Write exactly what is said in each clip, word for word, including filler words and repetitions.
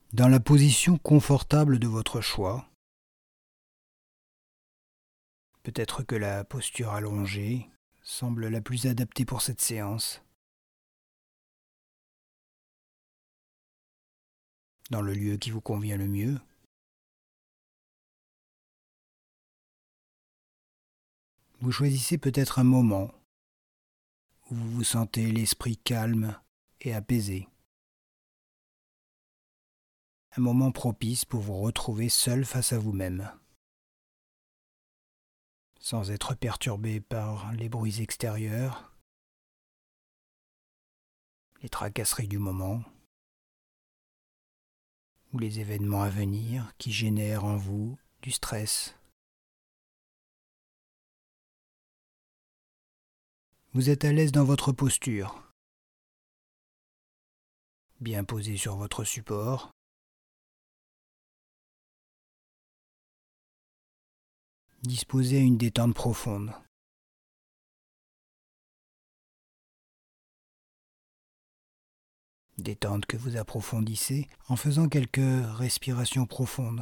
Dans la position confortable de votre choix, peut-être que la posture allongée semble la plus adaptée pour cette séance. Dans le lieu qui vous convient le mieux. Vous choisissez peut-être un moment où vous vous sentez l'esprit calme et apaisé. Un moment propice pour vous retrouver seul face à vous-même, sans être perturbé par les bruits extérieurs, les tracasseries du moment ou les événements à venir qui génèrent en vous du stress. Vous êtes à l'aise dans votre posture, bien posé sur votre support. Disposé à une détente profonde. Détente que vous approfondissez en faisant quelques respirations profondes.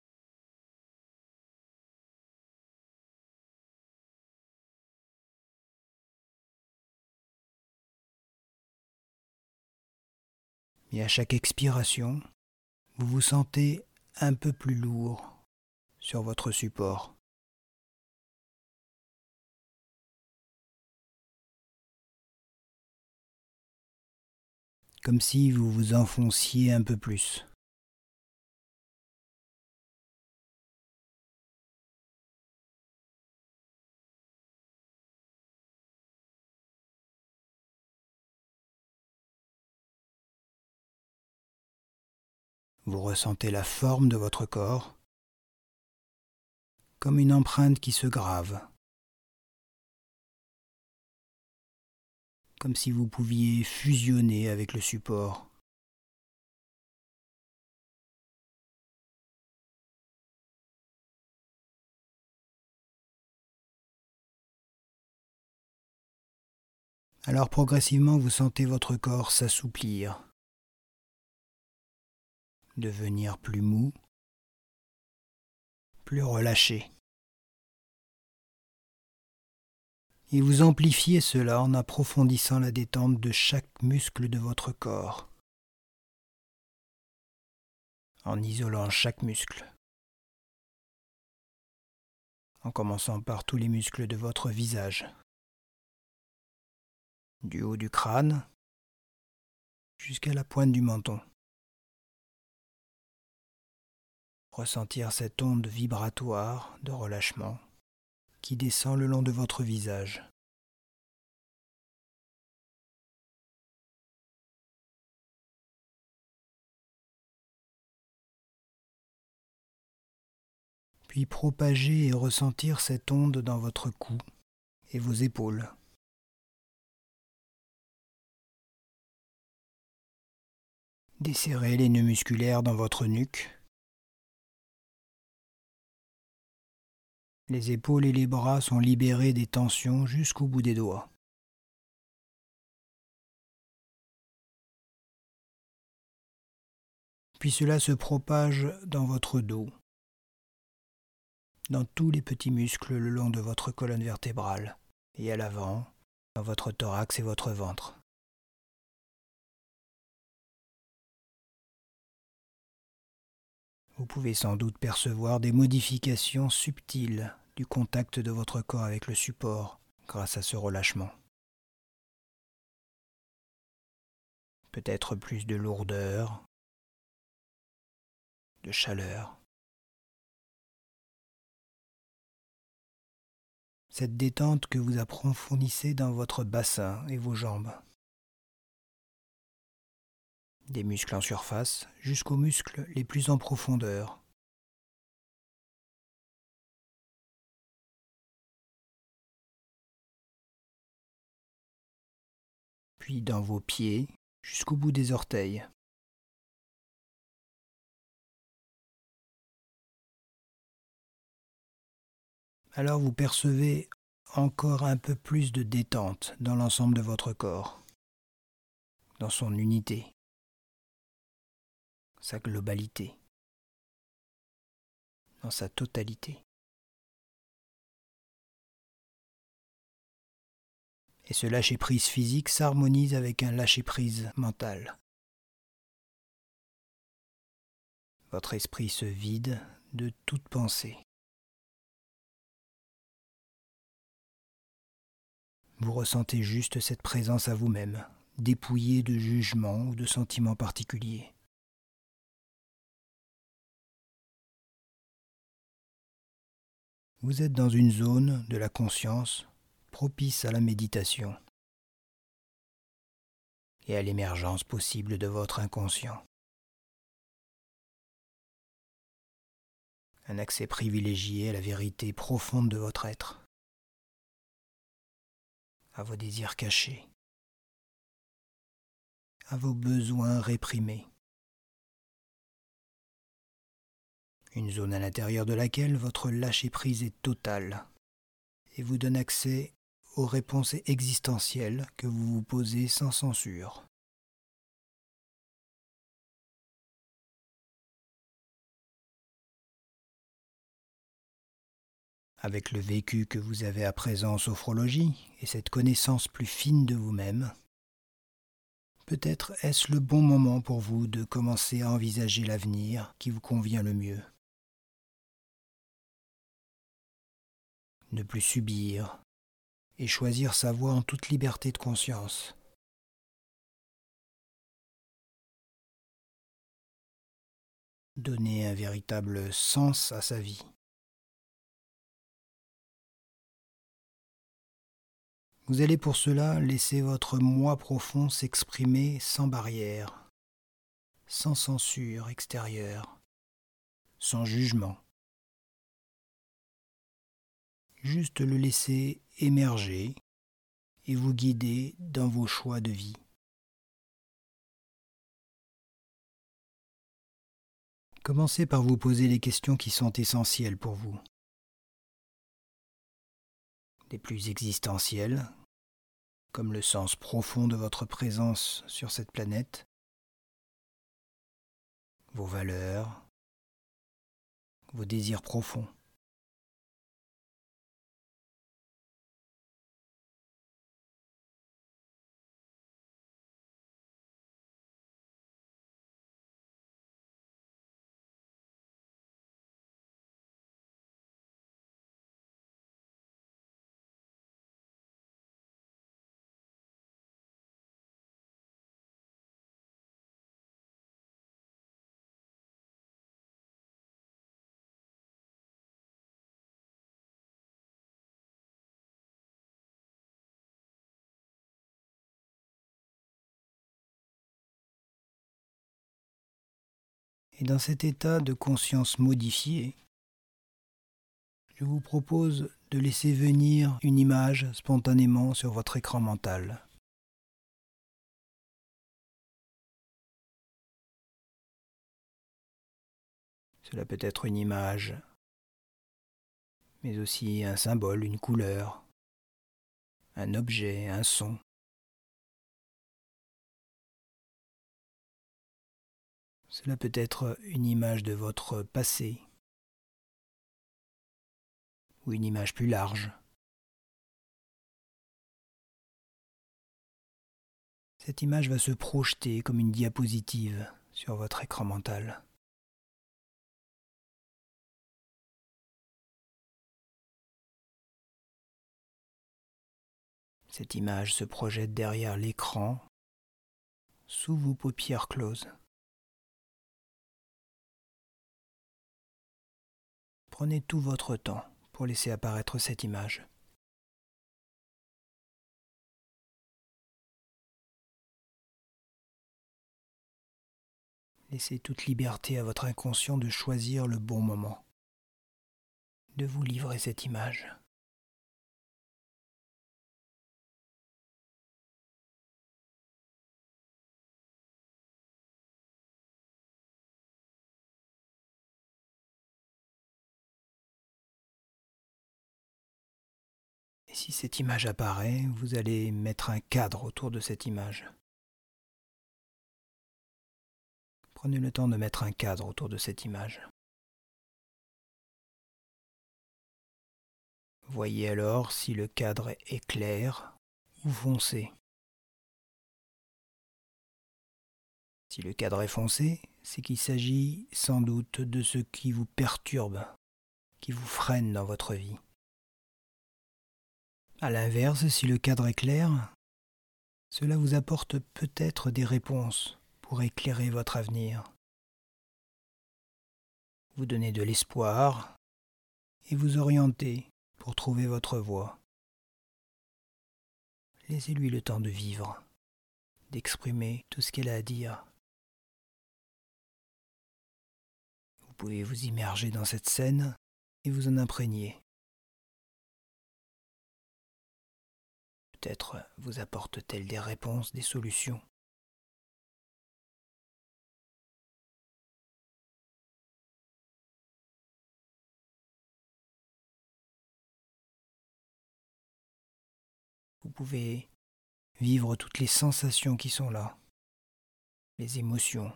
Et à chaque expiration, vous vous sentez un peu plus lourd sur votre support. Comme si vous vous enfonciez un peu plus. Vous ressentez la forme de votre corps comme une empreinte qui se grave. Comme si vous pouviez fusionner avec le support. Alors progressivement vous sentez votre corps s'assouplir, devenir plus mou, plus relâché. Et vous amplifiez cela en approfondissant la détente de chaque muscle de votre corps, en isolant chaque muscle, en commençant par tous les muscles de votre visage, du haut du crâne jusqu'à la pointe du menton. Ressentir cette onde vibratoire de relâchement qui descend le long de votre visage. Puis propager et ressentir cette onde dans votre cou et vos épaules. Desserrez les nœuds musculaires dans votre nuque. Les épaules et les bras sont libérés des tensions jusqu'au bout des doigts. Puis cela se propage dans votre dos, dans tous les petits muscles le long de votre colonne vertébrale et à l'avant, dans votre thorax et votre ventre. Vous pouvez sans doute percevoir des modifications subtiles du contact de votre corps avec le support grâce à ce relâchement. Peut-être plus de lourdeur, de chaleur. Cette détente que vous approfondissez dans votre bassin et vos jambes. Des muscles en surface jusqu'aux muscles les plus en profondeur. Puis dans vos pieds jusqu'au bout des orteils. Alors vous percevez encore un peu plus de détente dans l'ensemble de votre corps, dans son unité, sa globalité, dans sa totalité. Et ce lâcher-prise physique s'harmonise avec un lâcher-prise mental. Votre esprit se vide de toute pensée. Vous ressentez juste cette présence à vous-même, dépouillée de jugement ou de sentiments particuliers. Vous êtes dans une zone de la conscience propice à la méditation et à l'émergence possible de votre inconscient. Un accès privilégié à la vérité profonde de votre être, à vos désirs cachés, à vos besoins réprimés. Une zone à l'intérieur de laquelle votre lâcher-prise est total et vous donne accès aux réponses existentielles que vous vous posez sans censure. Avec le vécu que vous avez à présent en sophrologie et cette connaissance plus fine de vous-même, peut-être est-ce le bon moment pour vous de commencer à envisager l'avenir qui vous convient le mieux. Ne plus subir et choisir sa voie en toute liberté de conscience. Donner un véritable sens à sa vie. Vous allez pour cela laisser votre moi profond s'exprimer sans barrière, sans censure extérieure, sans jugement. Juste le laisser émerger et vous guider dans vos choix de vie. Commencez par vous poser les questions qui sont essentielles pour vous. Les plus existentielles, comme le sens profond de votre présence sur cette planète, vos valeurs, vos désirs profonds. Et dans cet état de conscience modifié, je vous propose de laisser venir une image spontanément sur votre écran mental. Cela peut être une image, mais aussi un symbole, une couleur, un objet, un son. Cela peut être une image de votre passé, ou une image plus large. Cette image va se projeter comme une diapositive sur votre écran mental. Cette image se projette derrière l'écran, sous vos paupières closes. Prenez tout votre temps pour laisser apparaître cette image. Laissez toute liberté à votre inconscient de choisir le bon moment, de vous livrer cette image. Et si cette image apparaît, vous allez mettre un cadre autour de cette image. Prenez le temps de mettre un cadre autour de cette image. Voyez alors si le cadre est clair ou foncé. Si le cadre est foncé, c'est qu'il s'agit sans doute de ce qui vous perturbe, qui vous freine dans votre vie. A l'inverse, si le cadre est clair, cela vous apporte peut-être des réponses pour éclairer votre avenir, vous donner de l'espoir et vous orienter pour trouver votre voie. Laissez-lui le temps de vivre, d'exprimer tout ce qu'elle a à dire. Vous pouvez vous immerger dans cette scène et vous en imprégner. Peut-être vous apporte-t-elle des réponses, des solutions. Vous pouvez vivre toutes les sensations qui sont là, les émotions,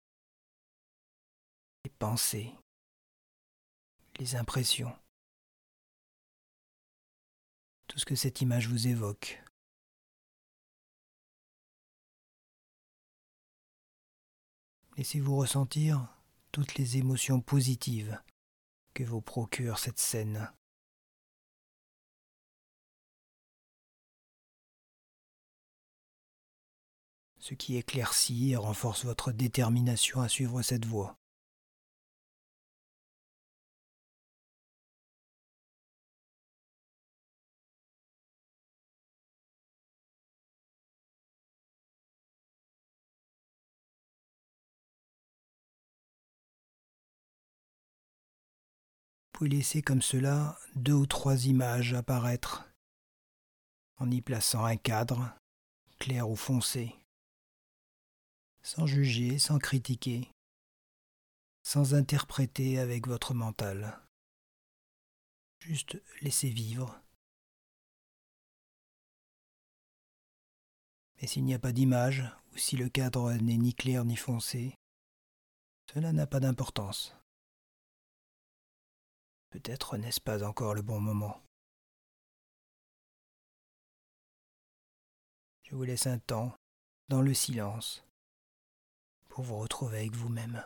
les pensées, les impressions, tout ce que cette image vous évoque. Laissez-vous ressentir toutes les émotions positives que vous procure cette scène. Ce qui éclaircit et renforce votre détermination à suivre cette voie. Vous pouvez laisser comme cela deux ou trois images apparaître en y plaçant un cadre, clair ou foncé, sans juger, sans critiquer, sans interpréter avec votre mental. Juste laisser vivre. Et s'il n'y a pas d'image, ou si le cadre n'est ni clair ni foncé, cela n'a pas d'importance. Peut-être n'est-ce pas encore le bon moment. Je vous laisse un temps, dans le silence, pour vous retrouver avec vous-même.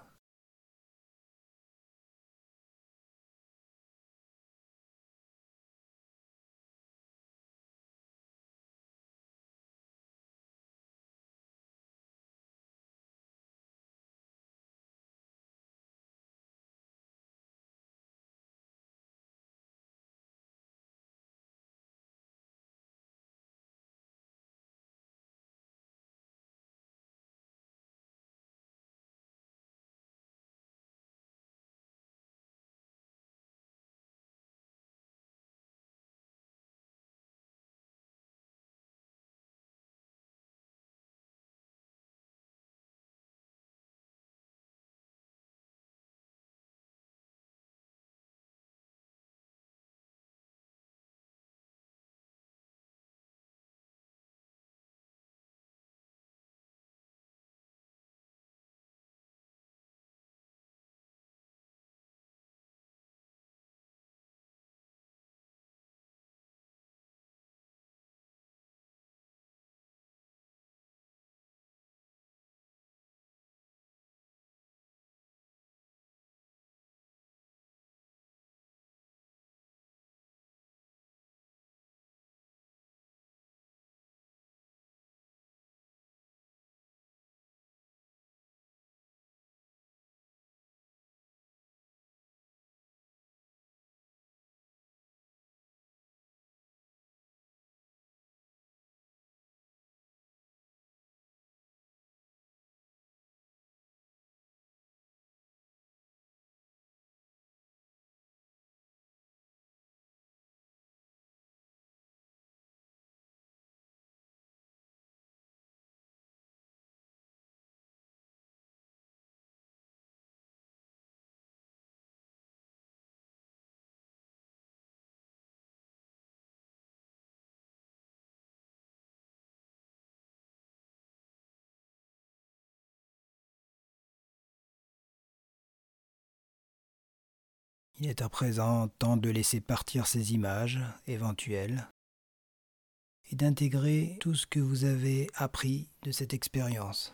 Il est à présent temps de laisser partir ces images éventuelles et d'intégrer tout ce que vous avez appris de cette expérience.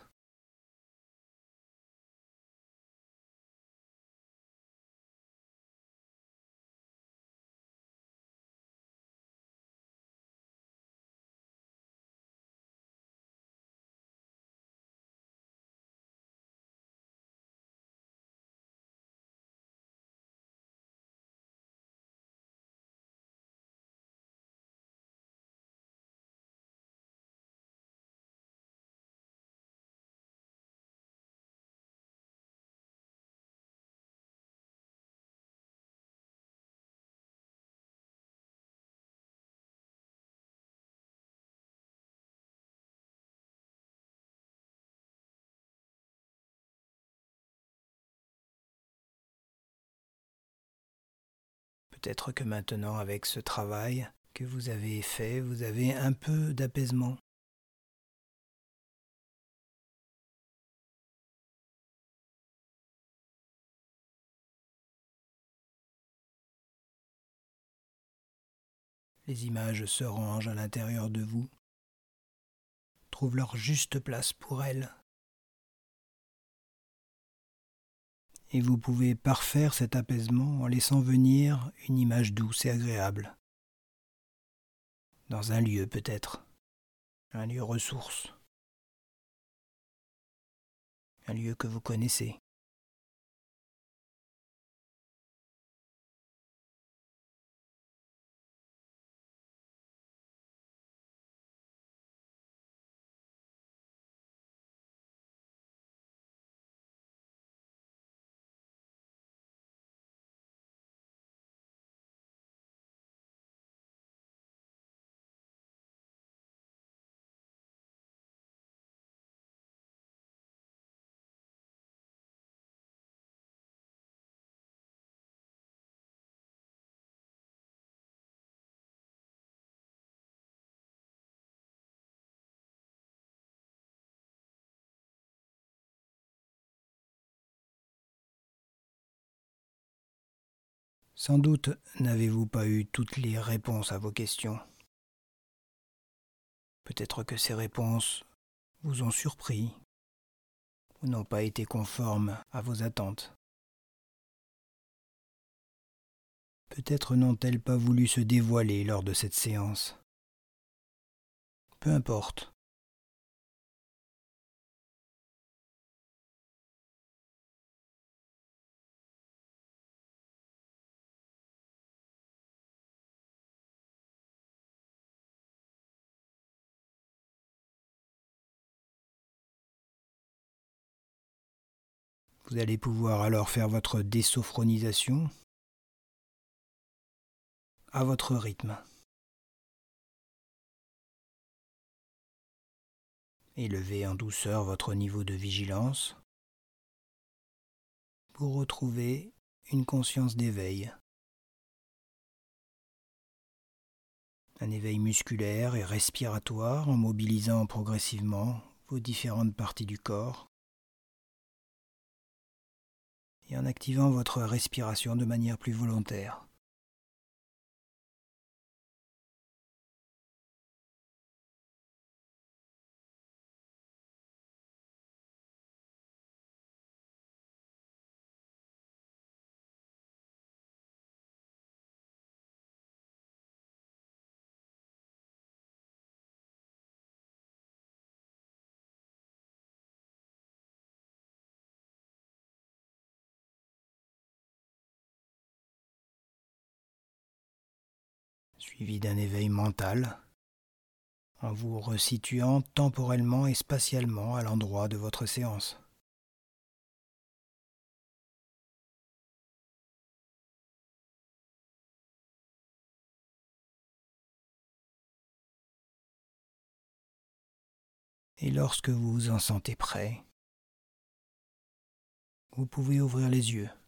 Peut-être que maintenant, avec ce travail que vous avez fait, vous avez un peu d'apaisement. Les images se rangent à l'intérieur de vous, trouvent leur juste place pour elles. Et vous pouvez parfaire cet apaisement en laissant venir une image douce et agréable. Dans un lieu peut-être, un lieu ressource, un lieu que vous connaissez. Sans doute n'avez-vous pas eu toutes les réponses à vos questions. Peut-être que ces réponses vous ont surpris ou n'ont pas été conformes à vos attentes. Peut-être n'ont-elles pas voulu se dévoiler lors de cette séance. Peu importe. Vous allez pouvoir alors faire votre désophronisation à votre rythme. Élevez en douceur votre niveau de vigilance pour retrouver une conscience d'éveil. Un éveil musculaire et respiratoire en mobilisant progressivement vos différentes parties du corps et en activant votre respiration de manière plus volontaire. Suivi d'un éveil mental, en vous resituant temporellement et spatialement à l'endroit de votre séance. Et lorsque vous vous en sentez prêt, vous pouvez ouvrir les yeux.